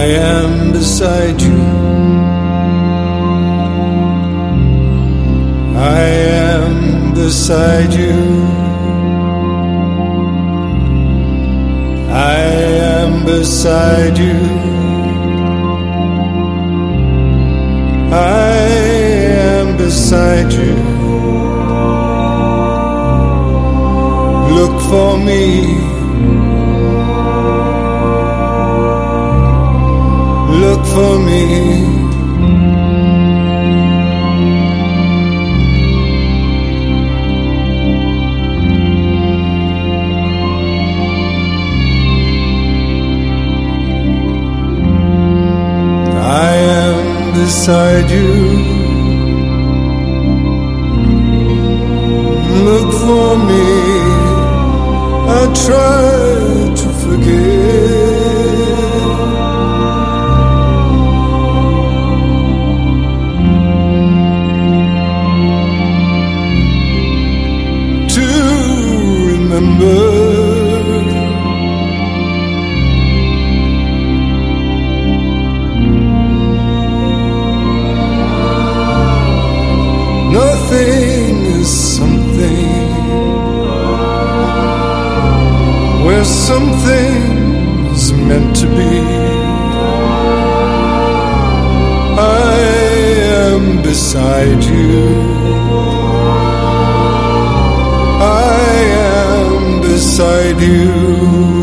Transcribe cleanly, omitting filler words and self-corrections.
am beside you. I am beside you. I am beside you. I am beside you. Look for me. Look for me. I am beside you. Look for me. I try to forget. To remember. Nothing is something where something's meant to be. I am beside you. I am beside you.